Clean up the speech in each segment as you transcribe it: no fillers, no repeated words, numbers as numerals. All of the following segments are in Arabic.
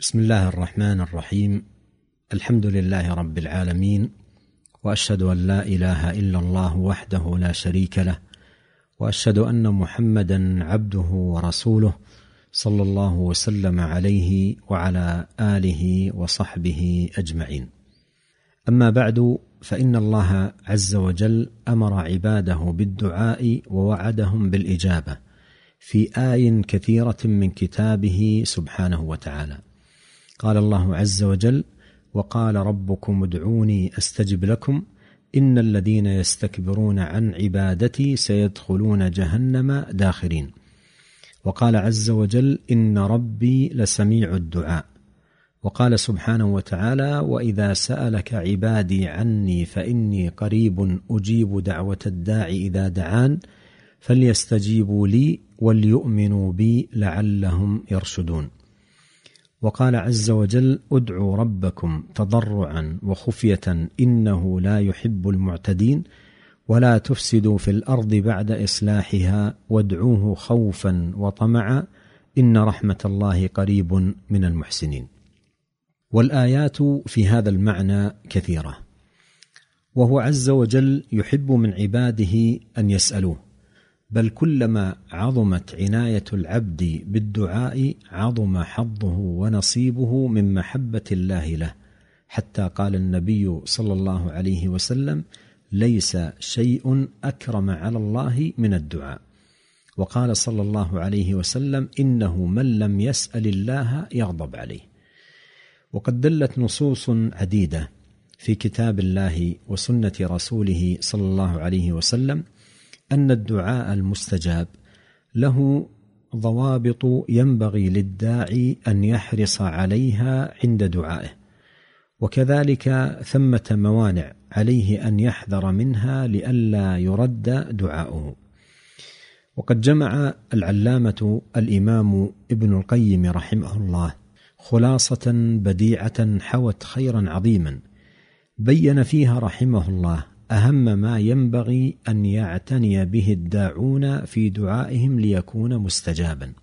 بسم الله الرحمن الرحيم. الحمد لله رب العالمين، وأشهد أن لا إله إلا الله وحده لا شريك له، وأشهد أن محمدا عبده ورسوله صلى الله وسلم عليه وعلى آله وصحبه أجمعين. أما بعد، فإن الله عز وجل أمر عباده بالدعاء ووعدهم بالإجابة في آي كثيرة من كتابه سبحانه وتعالى. قال الله عز وجل: وقال ربكم ادعوني أستجب لكم إن الذين يستكبرون عن عبادتي سيدخلون جهنم داخرين. وقال عز وجل: إن ربي لسميع الدعاء. وقال سبحانه وتعالى: وإذا سألك عبادي عني فإني قريب أجيب دعوة الداع إذا دعان فليستجيبوا لي وليؤمنوا بي لعلهم يرشدون. وقال عز وجل: ادعوا ربكم تضرعا وخفية إنه لا يحب المعتدين ولا تفسدوا في الأرض بعد إصلاحها وادعوه خوفا وطمعا إن رحمة الله قريب من المحسنين. والآيات في هذا المعنى كثيرة، وهو عز وجل يحب من عباده أن يسألوه، بل كلما عظمت عناية العبد بالدعاء عظم حظه ونصيبه من محبة الله له، حتى قال النبي صلى الله عليه وسلم: ليس شيء أكرم على الله من الدعاء. وقال صلى الله عليه وسلم: إنه من لم يسأل الله يغضب عليه. وقد دلت نصوص عديدة في كتاب الله وسنة رسوله صلى الله عليه وسلم أن الدعاء المستجاب له ضوابط ينبغي للداعي أن يحرص عليها عند دعائه، وكذلك ثمة موانع عليه أن يحذر منها لئلا يرد دعاؤه. وقد جمع العلامة الإمام ابن القيم رحمه الله خلاصة بديعة حوت خيرا عظيما، بين فيها رحمه الله أهم ما ينبغي أن يعتني به الداعون في دعائهم ليكون مستجابا.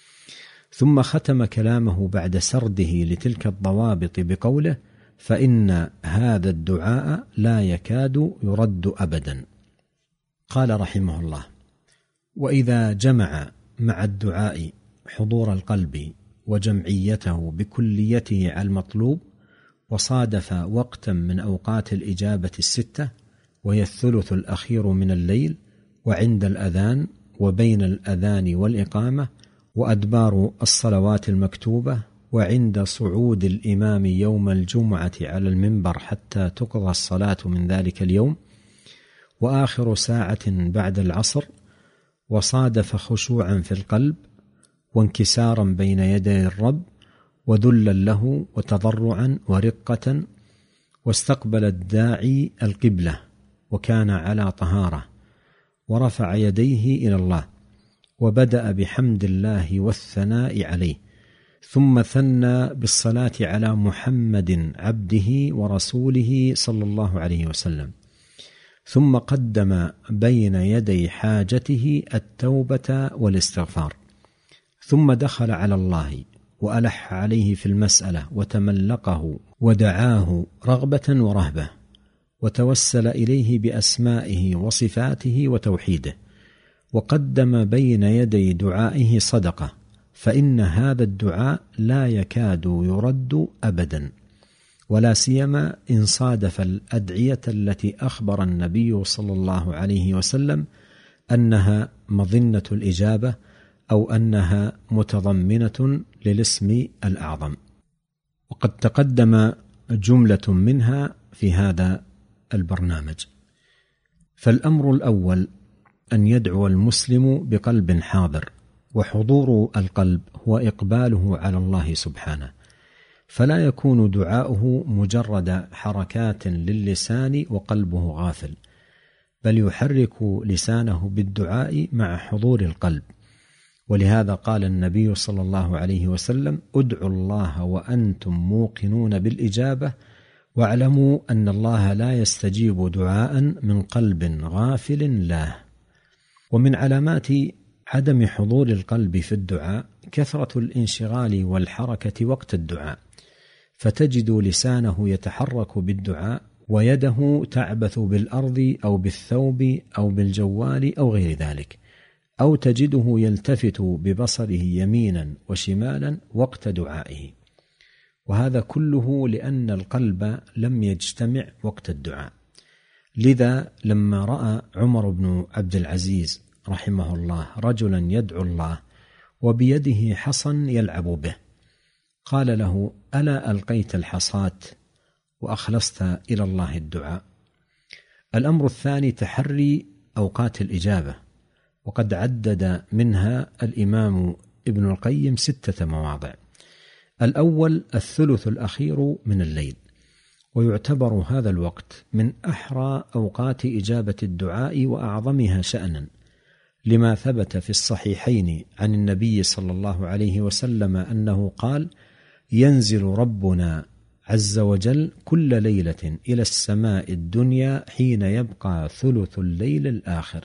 ثم ختم كلامه بعد سرده لتلك الضوابط بقوله: فإن هذا الدعاء لا يكاد يرد أبدا. قال رحمه الله: وإذا جمع مع الدعاء حضور القلب وجمعيته بكليته على المطلوب، وصادف وقتا من أوقات الإجابة الستة، وهي الثلث الأخير من الليل، وعند الأذان، وبين الأذان والإقامة، وأدبار الصلوات المكتوبة، وعند صعود الإمام يوم الجمعة على المنبر حتى تقضى الصلاة من ذلك اليوم، وآخر ساعة بعد العصر، وصادف خشوعا في القلب وانكسارا بين يدي الرب وذلا له وتضرعا ورقة، واستقبل الداعي القبلة وكان على طهارة، ورفع يديه إلى الله وبدأ بحمد الله والثناء عليه، ثم ثنى بالصلاة على محمد عبده ورسوله صلى الله عليه وسلم، ثم قدم بين يدي حاجته التوبة والاستغفار، ثم دخل على الله وألح عليه في المسألة وتملقه ودعاه رغبة ورهبة، وتوسل إليه بأسمائه وصفاته وتوحيده، وقدم بين يدي دعائه صدقة، فإن هذا الدعاء لا يكاد يرد أبدا، ولا سيما إن صادف الأدعية التي أخبر النبي صلى الله عليه وسلم أنها مظنة الإجابة أو أنها متضمنة للاسم الأعظم. وقد تقدم جملة منها في هذا البرنامج. فالأمر الأول أن يدعو المسلم بقلب حاضر، وحضور القلب هو إقباله على الله سبحانه، فلا يكون دعاؤه مجرد حركات للسان وقلبه غافل، بل يحرك لسانه بالدعاء مع حضور القلب. ولهذا قال النبي صلى الله عليه وسلم: ادعوا الله وأنتم موقنون بالإجابة، واعلموا أن الله لا يستجيب دعاء من قلب غافل له. ومن علامات عدم حضور القلب في الدعاء كثرة الانشغال والحركة وقت الدعاء، فتجد لسانه يتحرك بالدعاء ويده تعبث بالأرض أو بالثوب أو بالجوال أو غير ذلك، أو تجده يلتفت ببصره يمينا وشمالا وقت دعائه، وهذا كله لأن القلب لم يجتمع وقت الدعاء. لذا لما رأى عمر بن عبد العزيز رحمه الله رجلا يدعو الله وبيده حصى يلعب به، قال له: ألا ألقيت الحصاة وأخلصت إلى الله الدعاء؟ الأمر الثاني تحري أوقات الإجابة، وقد عدد منها الإمام ابن القيم 6 مواضع. الأول الثلث الأخير من الليل، ويعتبر هذا الوقت من أحرى أوقات إجابة الدعاء وأعظمها شأنا، لما ثبت في الصحيحين عن النبي صلى الله عليه وسلم أنه قال: ينزل ربنا عز وجل كل ليلة إلى السماء الدنيا حين يبقى ثلث الليل الآخر،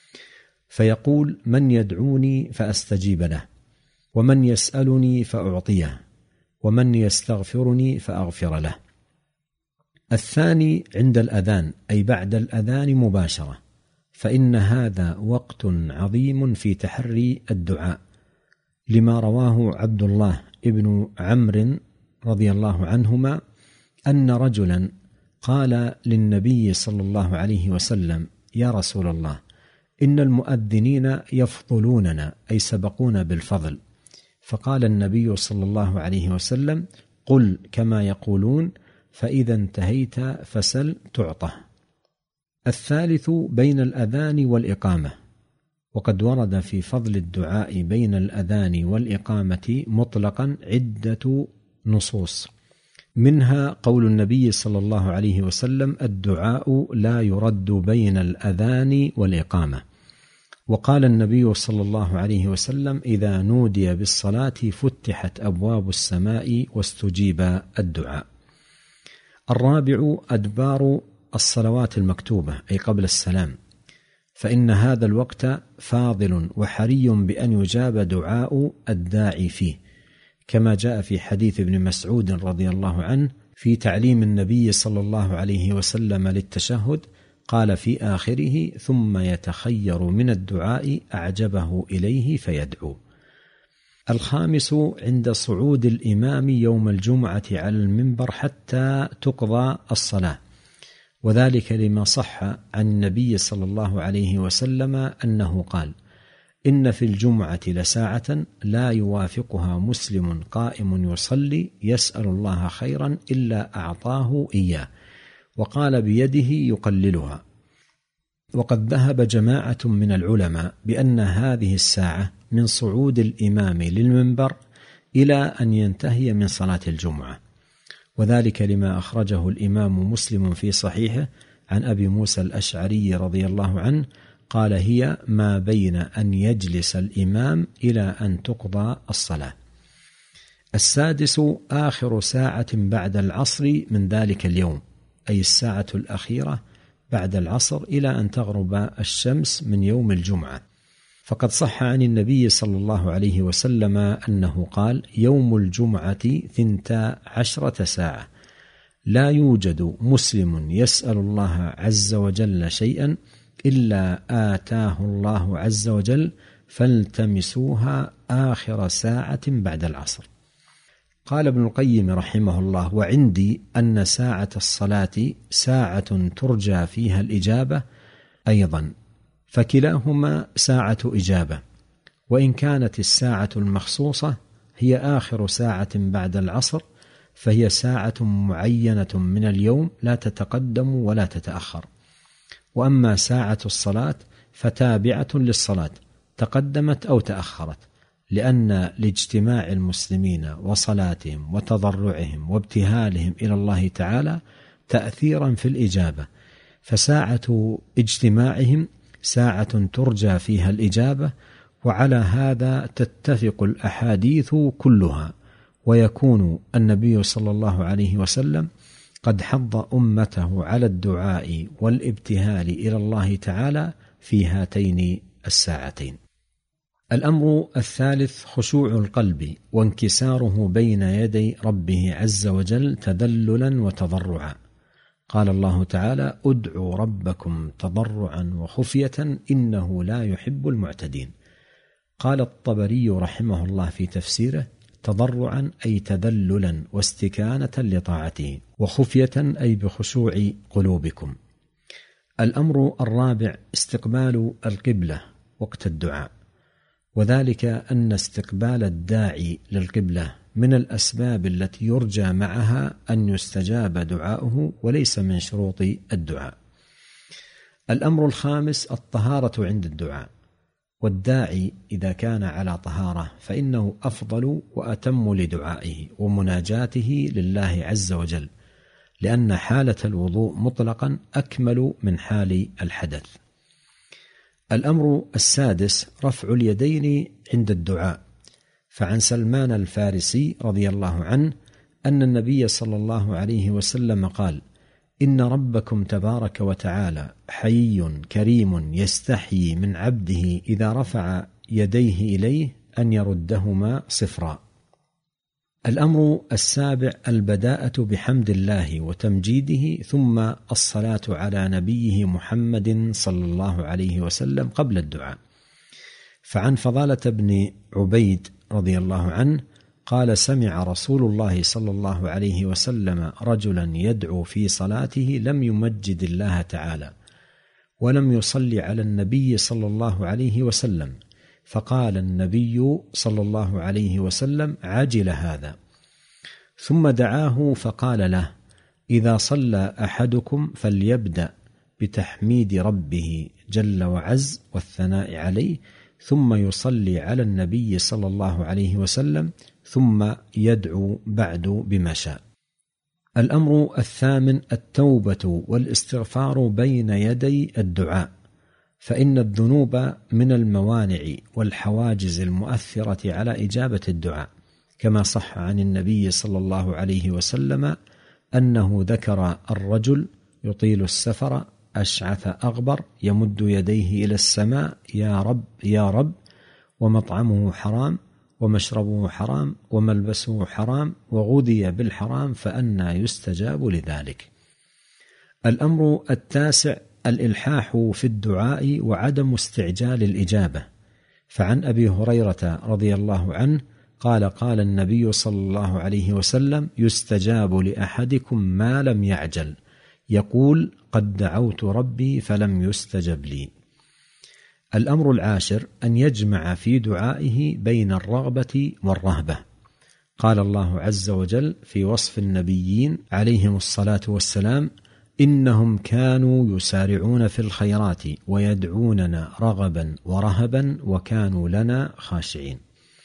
فيقول: من يدعوني فأستجيب له، ومن يسألني فأعطيه، ومن يستغفرني فأغفر له. الثاني عند الأذان، أي بعد الأذان مباشرة، فإن هذا وقت عظيم في تحري الدعاء، لما رواه عبد الله ابن عمرو رضي الله عنهما أن رجلا قال للنبي صلى الله عليه وسلم: يا رسول الله، إن المؤذنين يفضلوننا، أي سبقونا بالفضل. فقال النبي صلى الله عليه وسلم: قل كما يقولون، فإذا انتهيت فسل تعطه. الثالث بين الأذان والإقامة، وقد ورد في فضل الدعاء بين الأذان والإقامة مطلقا عدة نصوص، منها قول النبي صلى الله عليه وسلم: الدعاء لا يرد بين الأذان والإقامة. وقال النبي صلى الله عليه وسلم: إذا نودي بالصلاة فتحت أبواب السماء واستجيب الدعاء. الرابع أدبار الصلوات المكتوبة، أي قبل السلام، فإن هذا الوقت فاضل وحري بأن يجاب دعاء الداعي فيه، كما جاء في حديث ابن مسعود رضي الله عنه في تعليم النبي صلى الله عليه وسلم للتشهد، قال في آخره: ثم يتخير من الدعاء أعجبه إليه فيدعو. الخامس عند صعود الإمام يوم الجمعة على المنبر حتى تقضى الصلاة، وذلك لما صح عن النبي صلى الله عليه وسلم أنه قال: إن في الجمعة لساعة لا يوافقها مسلم قائم يصلي يسأل الله خيرا إلا أعطاه إياه، وقال بيده يقللها. وقد ذهب جماعة من العلماء بأن هذه الساعة من صعود الإمام للمنبر إلى أن ينتهي من صلاة الجمعة، وذلك لما أخرجه الإمام مسلم في صحيحه عن أبي موسى الأشعري رضي الله عنه قال: هي ما بين أن يجلس الإمام إلى أن تقضى الصلاة. السادس آخر ساعة بعد العصر من ذلك اليوم، أي الساعة الأخيرة بعد العصر إلى أن تغرب الشمس من يوم الجمعة، فقد صح عن النبي صلى الله عليه وسلم أنه قال: يوم الجمعة 12 ساعة، لا يوجد مسلم يسأل الله عز وجل شيئا إلا آتاه الله عز وجل، فالتمسوها آخر ساعة بعد العصر. قال ابن القيم رحمه الله: وعندي أن ساعة الصلاة ساعة ترجى فيها الإجابة أيضا، فكلاهما ساعة إجابة، وإن كانت الساعة المخصوصة هي آخر ساعة بعد العصر فهي ساعة معينة من اليوم لا تتقدم ولا تتأخر، وأما ساعة الصلاة فتابعة للصلاة تقدمت أو تأخرت، لأن لاجتماع المسلمين وصلاتهم وتضرعهم وابتهالهم إلى الله تعالى تأثيرا في الإجابة، فساعة اجتماعهم ساعة ترجى فيها الإجابة، وعلى هذا تتفق الأحاديث كلها، ويكون النبي صلى الله عليه وسلم قد حض أمته على الدعاء والابتهال إلى الله تعالى في هاتين الساعتين. الأمر الثالث خشوع القلب وانكساره بين يدي ربه عز وجل تذللا وتضرعا. قال الله تعالى: ادعوا ربكم تضرعا وخفية إنه لا يحب المعتدين. قال الطبري رحمه الله في تفسيره: تضرعا أي تذللا واستكانة لطاعته، وخفية أي بخشوع قلوبكم. الأمر الرابع استقبال القبلة وقت الدعاء، وذلك أن استقبال الداعي للقبلة من الأسباب التي يرجى معها أن يستجاب دعاؤه وليس من شروط الدعاء. الأمر الخامس الطهارة عند الدعاء، والداعي إذا كان على طهارة فإنه أفضل وأتم لدعائه ومناجاته لله عز وجل، لأن حالة الوضوء مطلقا أكمل من حال الحدث. الأمر السادس رفع اليدين عند الدعاء، فعن سلمان الفارسي رضي الله عنه أن النبي صلى الله عليه وسلم قال: إن ربكم تبارك وتعالى حيي كريم يستحيي من عبده إذا رفع يديه إليه أن يردهما صفرا. الأمر السابع البداءة بحمد الله وتمجيده، ثم الصلاة على نبيه محمد صلى الله عليه وسلم قبل الدعاء. فعن فضالة بن عبيد رضي الله عنه قال: سمع رسول الله صلى الله عليه وسلم رجلا يدعو في صلاته لم يمجد الله تعالى ولم يصلي على النبي صلى الله عليه وسلم، فقال النبي صلى الله عليه وسلم: عجل هذا. ثم دعاه فقال له: إذا صلى أحدكم فليبدأ بتحميد ربه جل وعز والثناء عليه، ثم يصلي على النبي صلى الله عليه وسلم، ثم يدعو بعد بما شاء. الأمر الثامن التوبة والاستغفار بين يدي الدعاء، فإن الذنوب من الموانع والحواجز المؤثرة على إجابة الدعاء، كما صح عن النبي صلى الله عليه وسلم أنه ذكر الرجل يطيل السفر أشعث أغبر يمد يديه إلى السماء: يا رب يا رب، ومطعمه حرام ومشربه حرام وملبسه حرام وغذي بالحرام، فأنى يستجاب لذلك. الأمر التاسع الإلحاح في الدعاء وعدم استعجال الإجابة، فعن أبي هريرة رضي الله عنه قال: قال النبي صلى الله عليه وسلم: يستجاب لأحدكم ما لم يعجل، يقول: قد دعوت ربي فلم يستجب لي. الأمر العاشر أن يجمع في دعائه بين الرغبة والرهبة. قال الله عز وجل في وصف النبيين عليهم الصلاة والسلام: إنهم كانوا يسارعون في الخيرات ويدعوننا رغبا ورهبا وكانوا لنا خاشعين.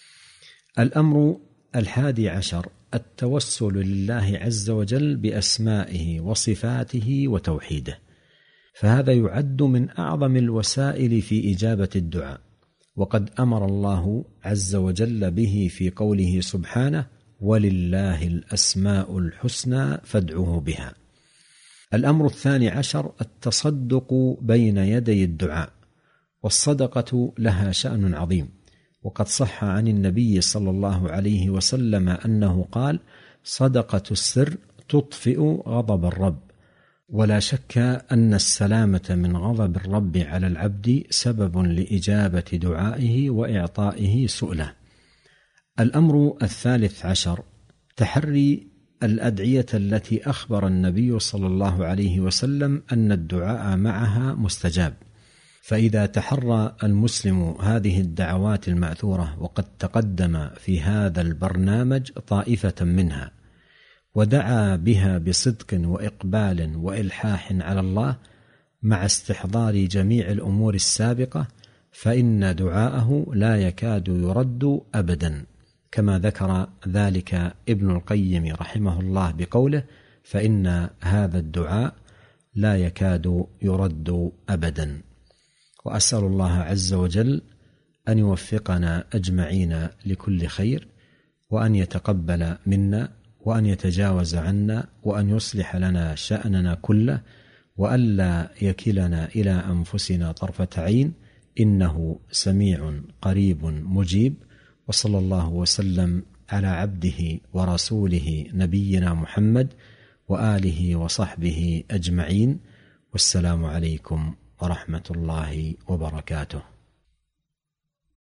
الأمر 11 التوسل لله عز وجل بأسمائه وصفاته وتوحيده، فهذا يعد من أعظم الوسائل في إجابة الدعاء، وقد أمر الله عز وجل به في قوله سبحانه: ولله الأسماء الحسنى فادعوه بها. الأمر 12 التصدق بين يدي الدعاء، والصدقة لها شأن عظيم، وقد صح عن النبي صلى الله عليه وسلم أنه قال: صدقة السر تطفئ غضب الرب، ولا شك أن السلامة من غضب الرب على العبد سبب لإجابة دعائه وإعطائه سؤله. الأمر 13 تحري الأدعية التي أخبر النبي صلى الله عليه وسلم أن الدعاء معها مستجاب، فإذا تحرى المسلم هذه الدعوات المأثورة، وقد تقدم في هذا البرنامج طائفة منها، ودعا بها بصدق وإقبال وإلحاح على الله مع استحضار جميع الأمور السابقة، فإن دعاءه لا يكاد يرد أبدا، كما ذكر ذلك ابن القيم رحمه الله بقوله: فإن هذا الدعاء لا يكاد يرد أبدا. وأسأل الله عز وجل أن يوفقنا أجمعين لكل خير، وأن يتقبل منا، وأن يتجاوز عنا، وأن يصلح لنا شأننا كله، وألا يكلنا إلى أنفسنا طرفة عين، إنه سميع قريب مجيب. وصلى الله وسلم على عبده ورسوله نبينا محمد وآله وصحبه أجمعين، والسلام عليكم ورحمة الله وبركاته.